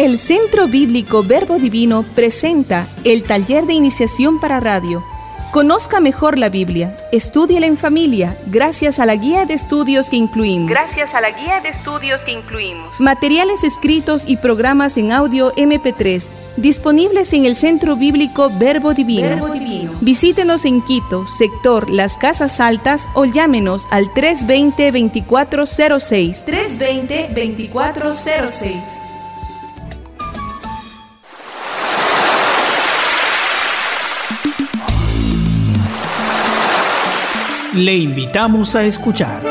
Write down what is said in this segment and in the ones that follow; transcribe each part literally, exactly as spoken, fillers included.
El Centro Bíblico Verbo Divino presenta el taller de iniciación para radio. Conozca mejor la Biblia, estúdiela en familia, gracias a la guía de estudios que incluimos. Gracias a la guía de estudios que incluimos. Materiales escritos y programas en audio eme pe tres, disponibles en el Centro Bíblico Verbo Divino. Verbo Divino. Visítenos en Quito, sector Las Casas Altas, o llámenos al tres veinte, veinticuatro cero seis. tres veinte, veinticuatro cero seis. Le invitamos a escuchar.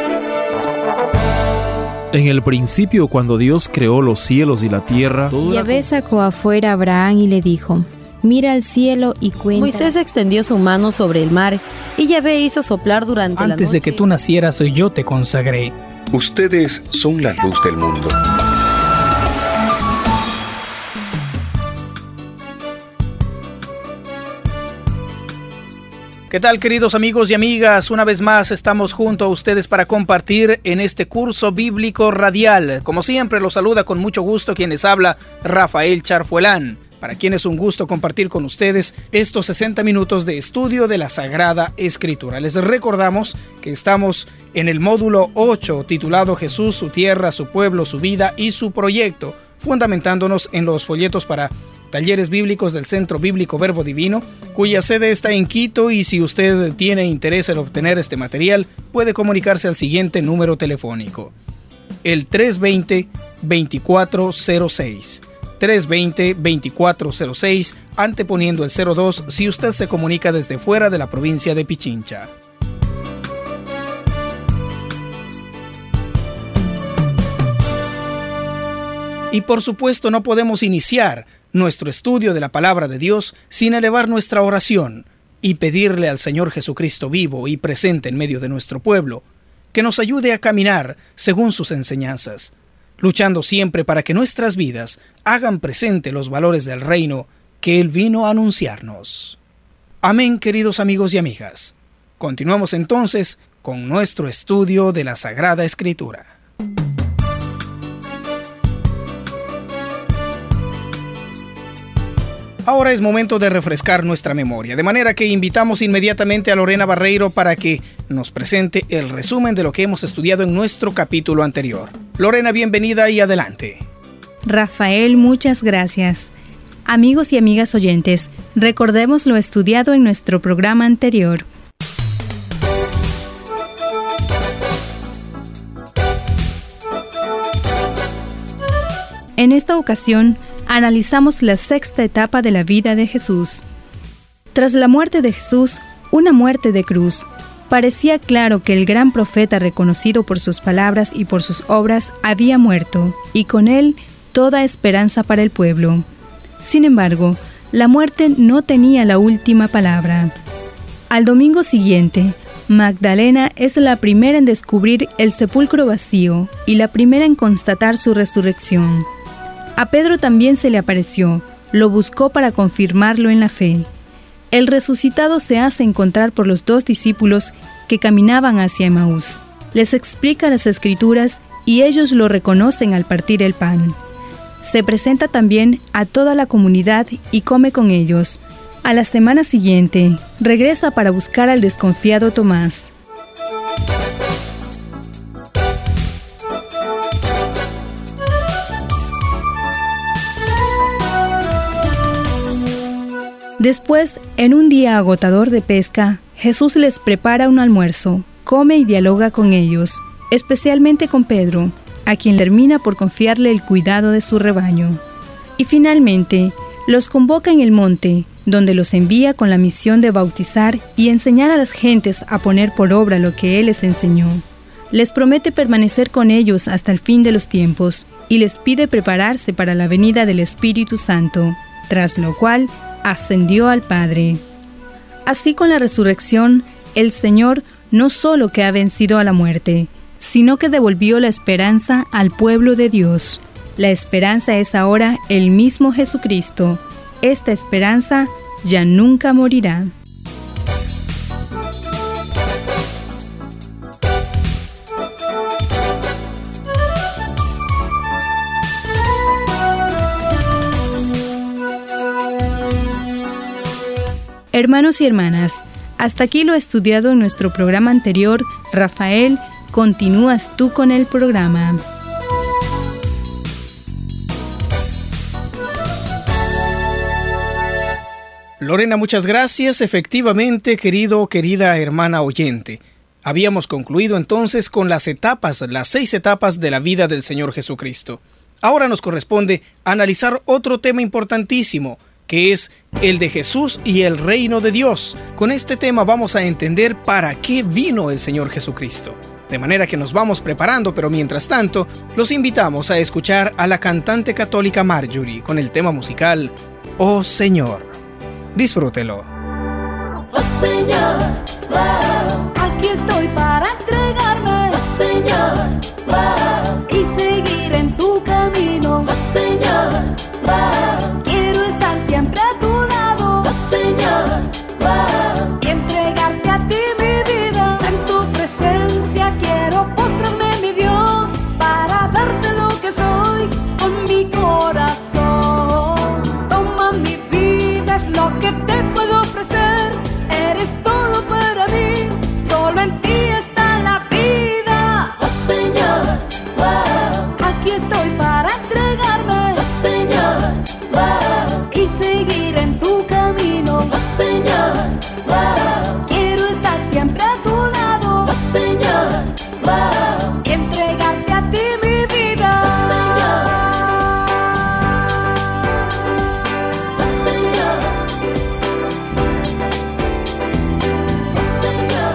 En el principio, cuando Dios creó los cielos y la tierra, Yahvé sacó afuera a Abraham y le dijo: mira al cielo y cuenta. Moisés extendió su mano sobre el mar y Yahvé hizo soplar durante la noche. Antes de que tú nacieras, yo te consagré. Ustedes son la luz del mundo. ¿Qué tal, queridos amigos y amigas? Una vez más estamos junto a ustedes para compartir en este curso bíblico radial. Como siempre, los saluda con mucho gusto quien les habla, Rafael Charfuelán. Para quien es un gusto compartir con ustedes estos sesenta minutos de estudio de la Sagrada Escritura. Les recordamos que estamos en el módulo ocho, titulado Jesús, su tierra, su pueblo, su vida y su proyecto, fundamentándonos en los folletos para talleres bíblicos del Centro Bíblico Verbo Divino, cuya sede está en Quito, y si usted tiene interés en obtener este material, puede comunicarse al siguiente número telefónico, el tres veinte, veinticuatro cero seis. tres veinte, veinticuatro cero seis, anteponiendo el cero dos si usted se comunica desde fuera de la provincia de Pichincha. Y por supuesto no podemos iniciar nuestro estudio de la Palabra de Dios sin elevar nuestra oración y pedirle al Señor Jesucristo vivo y presente en medio de nuestro pueblo, que nos ayude a caminar según sus enseñanzas, luchando siempre para que nuestras vidas hagan presente los valores del reino que Él vino a anunciarnos. Amén, queridos amigos y amigas. Continuamos entonces con nuestro estudio de la Sagrada Escritura. Ahora es momento de refrescar nuestra memoria, de manera que invitamos inmediatamente a Lorena Barreiro para que nos presente el resumen de lo que hemos estudiado en nuestro capítulo anterior. Lorena, bienvenida y adelante. Rafael, muchas gracias. Amigos y amigas oyentes, recordemos lo estudiado en nuestro programa anterior. En esta ocasión, analizamos la sexta etapa de la vida de Jesús. Tras la muerte de Jesús, una muerte de cruz, parecía claro que el gran profeta, reconocido por sus palabras y por sus obras, había muerto, y con él toda esperanza para el pueblo. Sin embargo, la muerte no tenía la última palabra. Al domingo siguiente, Magdalena es la primera en descubrir el sepulcro vacío y la primera en constatar su resurrección. A Pedro también se le apareció, lo buscó para confirmarlo en la fe. El resucitado se hace encontrar por los dos discípulos que caminaban hacia Emaús. Les explica las Escrituras y ellos lo reconocen al partir el pan. Se presenta también a toda la comunidad y come con ellos. A la semana siguiente, regresa para buscar al desconfiado Tomás. Después, en un día agotador de pesca, Jesús les prepara un almuerzo, come y dialoga con ellos, especialmente con Pedro, a quien termina por confiarle el cuidado de su rebaño. Y finalmente, los convoca en el monte, donde los envía con la misión de bautizar y enseñar a las gentes a poner por obra lo que Él les enseñó. Les promete permanecer con ellos hasta el fin de los tiempos, y les pide prepararse para la venida del Espíritu Santo, tras lo cual ascendió al Padre. Así, con la resurrección, el Señor no solo que ha vencido a la muerte, sino que devolvió la esperanza al pueblo de Dios. La esperanza es ahora el mismo Jesucristo. Esta esperanza ya nunca morirá. Hermanos y hermanas, hasta aquí lo estudiado en nuestro programa anterior. Rafael, continúas tú con el programa. Lorena, muchas gracias. Efectivamente, querido, querida hermana oyente, habíamos concluido entonces con las etapas, las seis etapas de la vida del Señor Jesucristo. Ahora nos corresponde analizar otro tema importantísimo, que es el de Jesús y el reino de Dios. Con este tema vamos a entender para qué vino el Señor Jesucristo. De manera que nos vamos preparando, pero mientras tanto, los invitamos a escuchar a la cantante católica Marjorie con el tema musical Oh Señor. Disfrútelo. Oh Señor, wow, aquí estoy para entregarme. Oh Señor, wow, y seguir en tu camino. Oh Señor, wow, quiero estar siempre a tu lado. Oh Señor, wow, y entregarte a ti mi vida. En tu presencia quiero postrarme, mi Dios, para darte lo que soy con mi corazón. Toma mi vida, es lo que te puedo ofrecer. Eres todo para mí, solo en ti está la vida. Oh Señor, wow, aquí estoy para entregarme. Oh Señor, wow, y seguir en tu camino. Oh Señor, wow, quiero estar siempre a tu lado. Oh Señor, wow, y entregarte a ti mi vida. Oh Señor, oh Señor, oh Señor,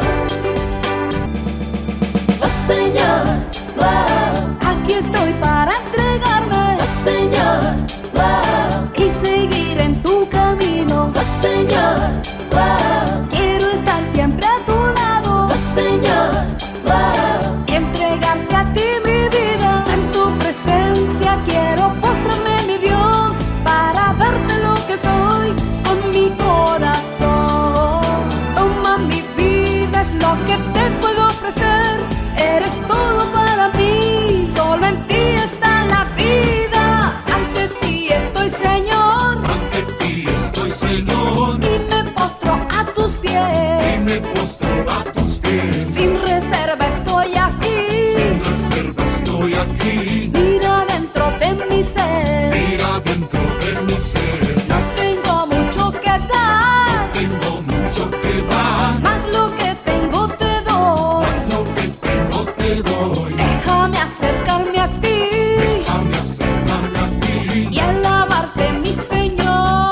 oh Señor, wow, aquí estoy para entregarme. Oh Señor, wow, y seguir en tu camino. Oh Señor, wow, quiero estar siempre a tu lado. Oh Señor, wow, y entregarte a ti mi vida. En tu presencia quiero postrarme, mi Dios, para darte lo que soy con mi corazón. Toma mi vida, es lo que te puedo ofrecer. Eres todo para mí, solo en ti está la vida. Ante ti estoy, Señor, ante ti estoy, Señor, y me postro a tus pies, y me postro a tus pies. Sin reserva estoy aquí, sin reserva estoy aquí. Mira dentro de mi ser, mira dentro de mi ser. No tengo mucho que dar, no tengo mucho que dar, más lo que tengo te doy, más lo que tengo te doy. Déjame acercarme a ti, déjame acercarme a ti, y alabarte, mi Señor.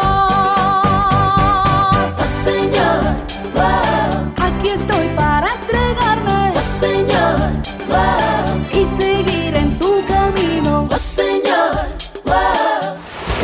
Oh Señor, wow, aquí estoy para entregarme. Oh Señor, wow, y seguir en tu camino. Oh Señor, wow.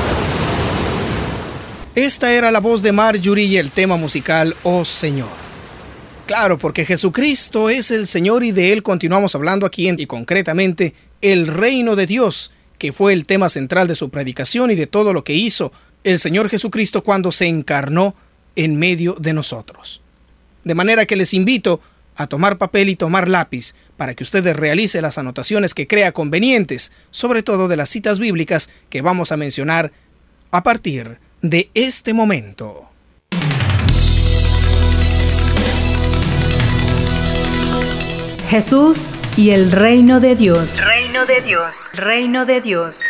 Esta era la voz de Marjorie y el tema musical Oh Señor. Claro, porque Jesucristo es el Señor y de Él continuamos hablando aquí en, y concretamente el reino de Dios, que fue el tema central de su predicación y de todo lo que hizo el Señor Jesucristo cuando se encarnó en medio de nosotros. De manera que les invito a tomar papel y tomar lápiz para que ustedes realicen las anotaciones que crea convenientes, sobre todo de las citas bíblicas que vamos a mencionar a partir de este momento. Jesús y el reino de Dios. Reino de Dios. Reino de Dios.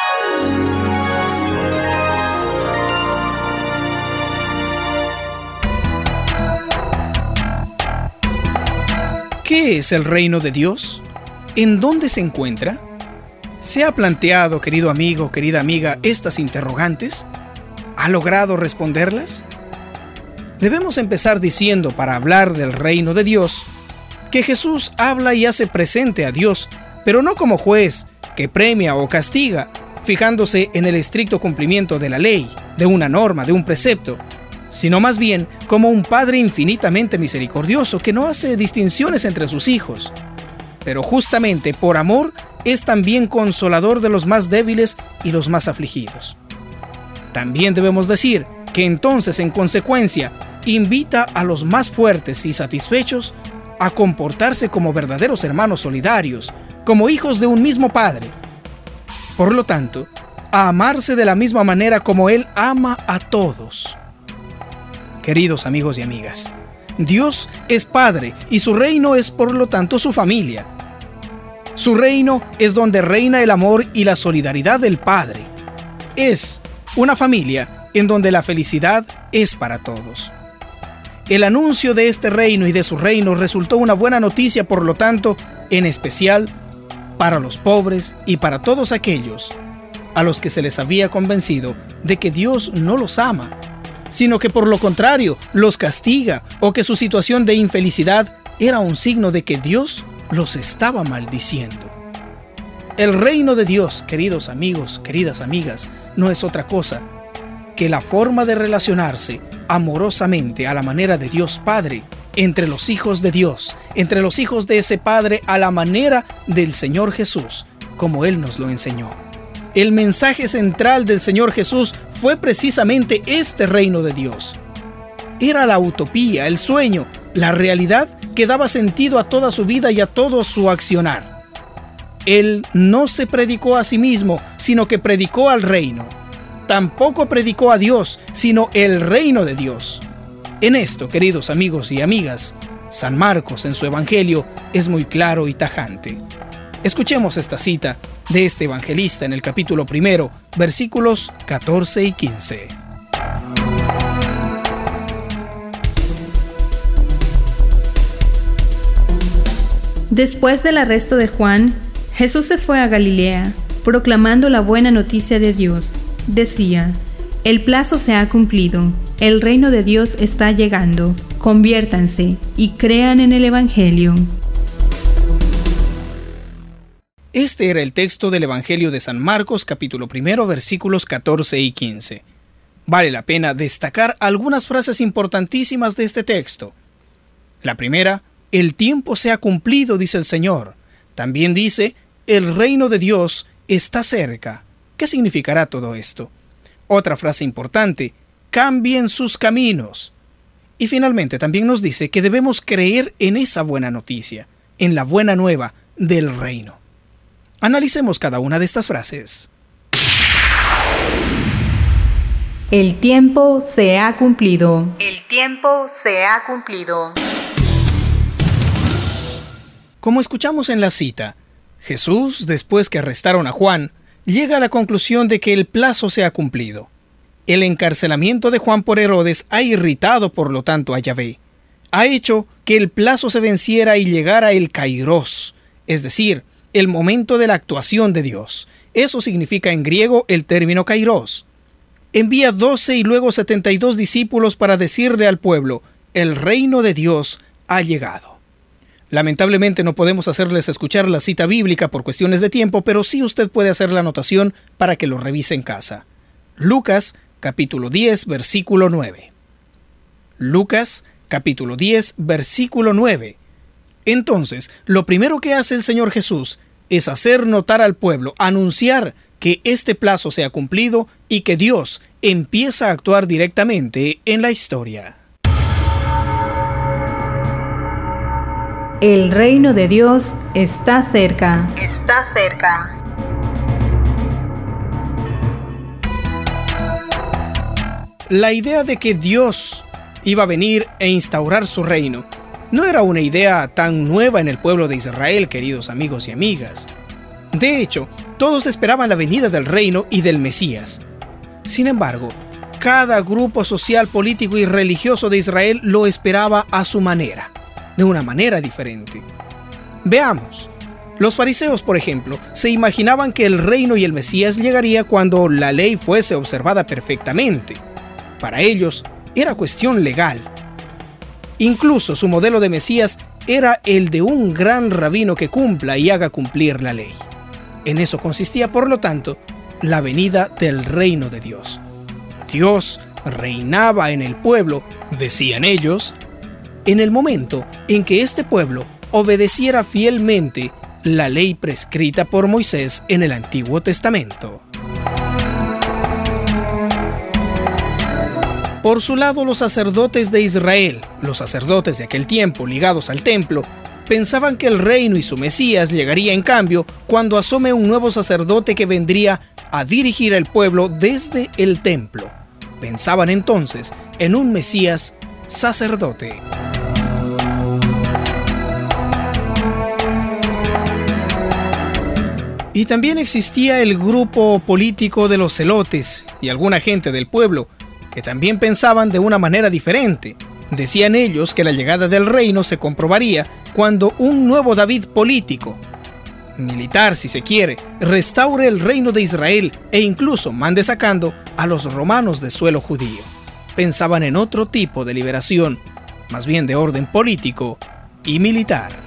¿Qué es el reino de Dios? ¿En dónde se encuentra? ¿Se ha planteado, querido amigo, querida amiga, estas interrogantes? ¿Ha logrado responderlas? Debemos empezar diciendo, para hablar del reino de Dios, que Jesús habla y hace presente a Dios, pero no como juez que premia o castiga, fijándose en el estricto cumplimiento de la ley, de una norma, de un precepto, sino más bien como un Padre infinitamente misericordioso que no hace distinciones entre sus hijos, pero justamente por amor es también consolador de los más débiles y los más afligidos. También debemos decir que entonces, en consecuencia, invita a los más fuertes y satisfechos a comportarse como verdaderos hermanos solidarios, como hijos de un mismo Padre. Por lo tanto, a amarse de la misma manera como Él ama a todos. queridos amigos y amigas. Dios es Padre y su reino es por lo tanto su familia. Su reino es donde reina el amor y la solidaridad del Padre. Es una familia en donde la felicidad es para todos. El anuncio de este reino y de su reino resultó una buena noticia, por lo tanto, en especial para los pobres y para todos aquellos a los que se les había convencido de que Dios no los ama, sino que por lo contrario los castiga, o que su situación de infelicidad era un signo de que Dios los estaba maldiciendo. El reino de Dios, queridos amigos, queridas amigas, no es otra cosa que la forma de relacionarse amorosamente a la manera de Dios Padre entre los hijos de Dios, entre los hijos de ese Padre a la manera del Señor Jesús, como Él nos lo enseñó. El mensaje central del Señor Jesús fue precisamente este reino de Dios. Era la utopía, el sueño, la realidad que daba sentido a toda su vida y a todo su accionar. Él no se predicó a sí mismo, sino que predicó al reino. Tampoco predicó a Dios, sino el reino de Dios. En esto, queridos amigos y amigas, San Marcos en su Evangelio es muy claro y tajante. Escuchemos esta cita de este evangelista en el capítulo primero, versículos catorce y quince. Después del arresto de Juan, Jesús se fue a Galilea, proclamando la buena noticia de Dios. Decía: el plazo se ha cumplido, el reino de Dios está llegando, conviértanse y crean en el Evangelio. Este era el texto del Evangelio de San Marcos, capítulo primero, versículos catorce y quince. Vale la pena destacar algunas frases importantísimas de este texto. La primera: el tiempo se ha cumplido, dice el Señor. También dice: el reino de Dios está cerca. ¿Qué significará todo esto? Otra frase importante: cambien sus caminos. Y finalmente también nos dice que debemos creer en esa buena noticia, en la buena nueva del reino. Analicemos cada una de estas frases. El tiempo se ha cumplido. El tiempo se ha cumplido. Como escuchamos en la cita, Jesús, después que arrestaron a Juan, llega a la conclusión de que el plazo se ha cumplido. El encarcelamiento de Juan por Herodes ha irritado, por lo tanto, a Yahvé. Ha hecho que el plazo se venciera y llegara el kairos, es decir, el momento de la actuación de Dios. Eso significa en griego el término kairos. Envía doce y luego setenta y dos discípulos para decirle al pueblo: el reino de Dios ha llegado. Lamentablemente no podemos hacerles escuchar la cita bíblica por cuestiones de tiempo, pero sí usted puede hacer la anotación para que lo revise en casa. Lucas, capítulo diez, versículo nueve. Lucas, capítulo diez, versículo nueve. Entonces, lo primero que hace el Señor Jesús es hacer notar al pueblo, anunciar que este plazo se ha cumplido y que Dios empieza a actuar directamente en la historia. El reino de Dios está cerca. Está cerca. La idea de que Dios iba a venir e instaurar su reino no era una idea tan nueva en el pueblo de Israel, queridos amigos y amigas. De hecho, todos esperaban la venida del reino y del Mesías. Sin embargo, cada grupo social, político y religioso de Israel lo esperaba a su manera, de una manera diferente. Veamos. Los fariseos, por ejemplo, se imaginaban que el reino y el Mesías llegaría cuando la ley fuese observada perfectamente. Para ellos, era cuestión legal. Incluso su modelo de Mesías era el de un gran rabino que cumpla y haga cumplir la ley. En eso consistía, por lo tanto, la venida del reino de Dios. Dios reinaba en el pueblo, decían ellos, en el momento en que este pueblo obedeciera fielmente la ley prescrita por Moisés en el Antiguo Testamento. Por su lado, los sacerdotes de Israel, los sacerdotes de aquel tiempo ligados al templo, pensaban que el reino y su Mesías llegaría en cambio cuando asome un nuevo sacerdote que vendría a dirigir al pueblo desde el templo. Pensaban entonces en un Mesías sacerdote. Y también existía el grupo político de los celotes y alguna gente del pueblo que también pensaban de una manera diferente. Decían ellos que la llegada del reino se comprobaría cuando un nuevo David político, militar si se quiere, restaure el reino de Israel e incluso mande sacando a los romanos de suelo judío. Pensaban en otro tipo de liberación, más bien de orden político y militar.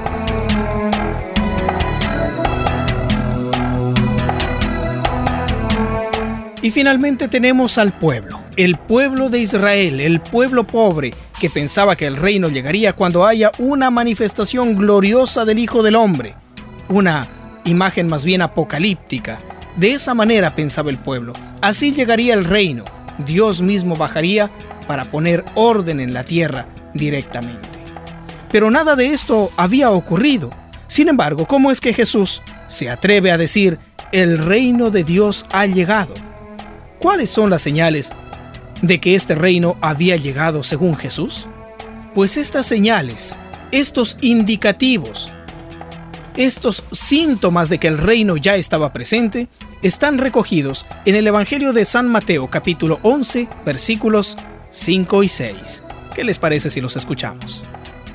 Y finalmente tenemos al pueblo, el pueblo de Israel, el pueblo pobre, que pensaba que el reino llegaría cuando haya una manifestación gloriosa del Hijo del Hombre, una imagen más bien apocalíptica. De esa manera pensaba el pueblo, así llegaría el reino, Dios mismo bajaría para poner orden en la tierra directamente. Pero nada de esto había ocurrido. Sin embargo, ¿cómo es que Jesús se atreve a decir, el reino de Dios ha llegado? ¿Cuáles son las señales de que este reino había llegado según Jesús? Pues estas señales, estos indicativos, estos síntomas de que el reino ya estaba presente, están recogidos en el Evangelio de San Mateo, capítulo once, versículos cinco y seis. ¿Qué les parece si los escuchamos?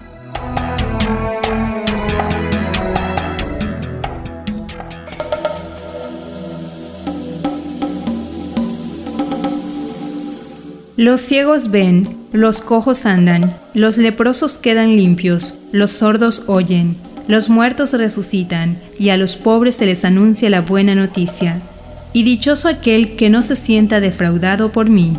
Los ciegos ven, los cojos andan, los leprosos quedan limpios, los sordos oyen, los muertos resucitan, y a los pobres se les anuncia la buena noticia. Y dichoso aquel que no se sienta defraudado por mí.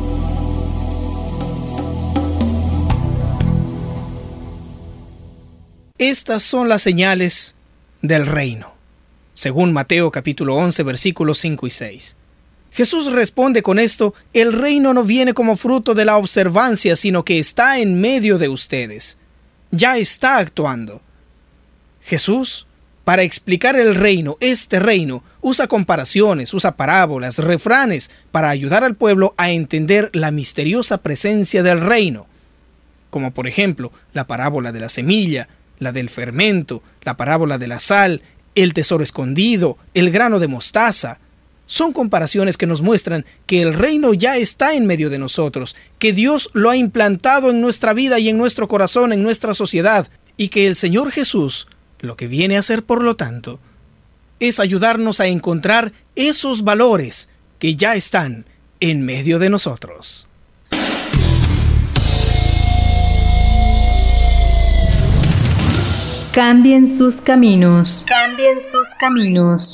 Estas son las señales del reino, según Mateo capítulo once, versículos cinco y seis. Jesús responde con esto, el reino no viene como fruto de la observancia, sino que está en medio de ustedes. Ya está actuando. Jesús, para explicar el reino, este reino, usa comparaciones, usa parábolas, refranes, para ayudar al pueblo a entender la misteriosa presencia del reino. Como por ejemplo, la parábola de la semilla, la del fermento, la parábola de la sal, el tesoro escondido, el grano de mostaza. Son comparaciones que nos muestran que el reino ya está en medio de nosotros, que Dios lo ha implantado en nuestra vida y en nuestro corazón, en nuestra sociedad, y que el Señor Jesús, lo que viene a hacer por lo tanto, es ayudarnos a encontrar esos valores que ya están en medio de nosotros. Cambien sus caminos. Cambien sus caminos.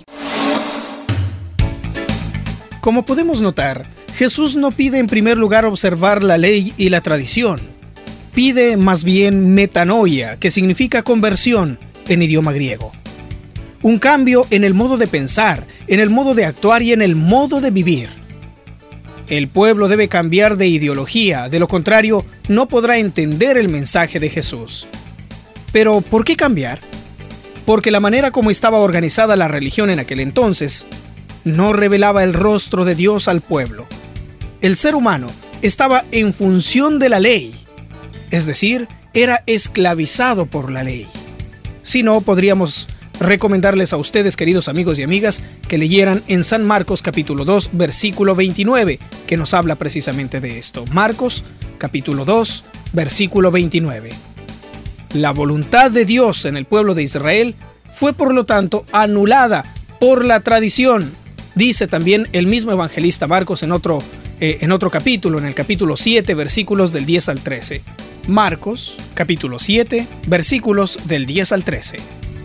Como podemos notar, Jesús no pide en primer lugar observar la ley y la tradición. Pide más bien metanoia, que significa conversión en idioma griego. Un cambio en el modo de pensar, en el modo de actuar y en el modo de vivir. El pueblo debe cambiar de ideología, de lo contrario, no podrá entender el mensaje de Jesús. Pero, ¿por qué cambiar? Porque la manera como estaba organizada la religión en aquel entonces no revelaba el rostro de Dios al pueblo. El ser humano estaba en función de la ley, es decir, era esclavizado por la ley. Si no, podríamos recomendarles a ustedes, queridos amigos y amigas, que leyeran en San Marcos capítulo dos, versículo veintinueve, que nos habla precisamente de esto. Marcos capítulo dos, versículo veintinueve. La voluntad de Dios en el pueblo de Israel fue por lo tanto anulada por la tradición. Dice también el mismo evangelista Marcos en otro, eh, en otro capítulo, en el capítulo siete, versículos del diez al trece. Marcos, capítulo siete, versículos del diez al trece.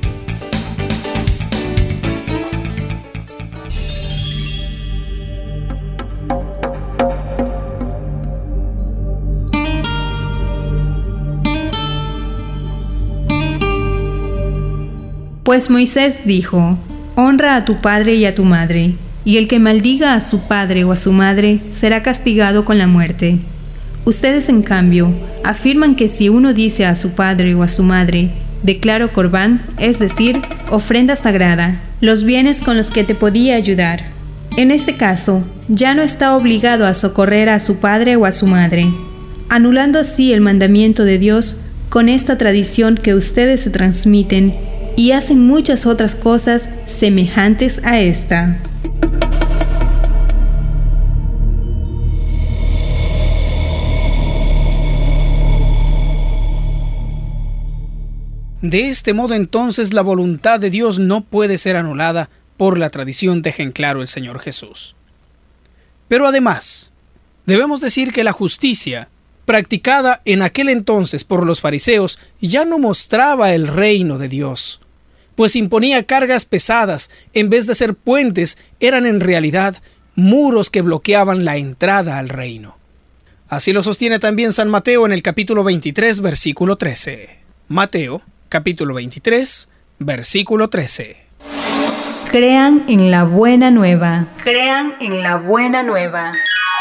Pues Moisés dijo, honra a tu padre y a tu madre, y el que maldiga a su padre o a su madre será castigado con la muerte. Ustedes, en cambio, afirman que si uno dice a su padre o a su madre, declaro corbán, es decir, ofrenda sagrada, los bienes con los que te podía ayudar, En este caso, ya no está obligado a socorrer a su padre o a su madre, anulando así el mandamiento de Dios con esta tradición que ustedes se transmiten y hacen muchas otras cosas semejantes a esta. De este modo entonces la voluntad de Dios no puede ser anulada por la tradición, deja en claro el Señor Jesús. Pero además, debemos decir que la justicia, practicada en aquel entonces por los fariseos, ya no mostraba el reino de Dios, pues imponía cargas pesadas, en vez de ser puentes, eran en realidad muros que bloqueaban la entrada al reino. Así lo sostiene también San Mateo en el capítulo veintitrés, versículo trece. Mateo, capítulo veintitrés, versículo trece. Crean en la buena nueva. Crean en la buena nueva.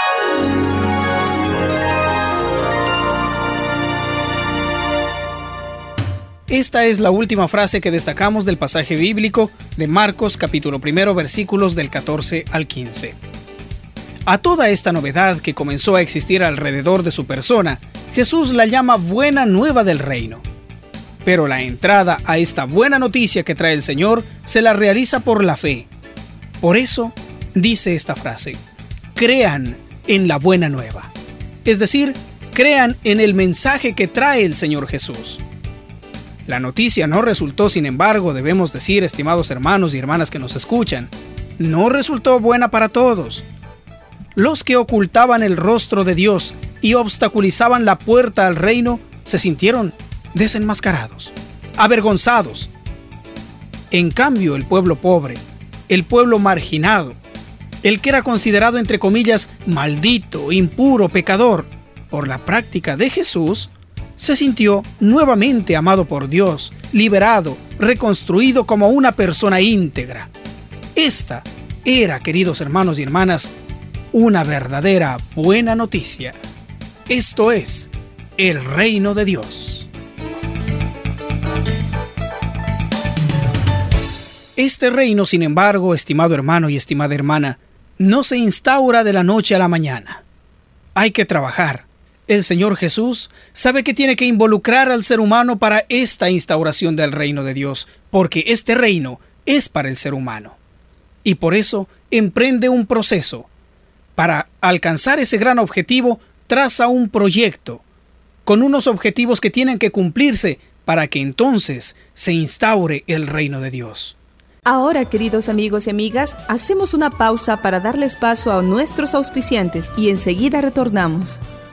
Esta es la última frase que destacamos del pasaje bíblico de Marcos capítulo primero, versículos del catorce al quince. A toda esta novedad que comenzó a existir alrededor de su persona, Jesús la llama buena nueva del reino. Pero la entrada a esta buena noticia que trae el Señor se la realiza por la fe. Por eso dice esta frase: crean en la buena nueva. Es decir, crean en el mensaje que trae el Señor Jesús. La noticia no resultó, sin embargo, debemos decir, estimados hermanos y hermanas que nos escuchan, no resultó buena para todos. Los que ocultaban el rostro de Dios y obstaculizaban la puerta al reino se sintieron desenmascarados, avergonzados. En cambio, el pueblo pobre, el pueblo marginado, el que era considerado entre comillas maldito, impuro, pecador, por la práctica de Jesús, se sintió nuevamente amado por Dios, liberado, reconstruido como una persona íntegra. Esta era, queridos hermanos y hermanas, una verdadera buena noticia. Esto es el reino de Dios. Este reino, sin embargo, estimado hermano y estimada hermana, no se instaura de la noche a la mañana. Hay que trabajar. El Señor Jesús sabe que tiene que involucrar al ser humano para esta instauración del reino de Dios, porque este reino es para el ser humano. Y por eso emprende un proceso. Para alcanzar ese gran objetivo, traza un proyecto, con unos objetivos que tienen que cumplirse para que entonces se instaure el reino de Dios. Ahora, queridos amigos y amigas, hacemos una pausa para darles paso a nuestros auspiciantes y enseguida retornamos.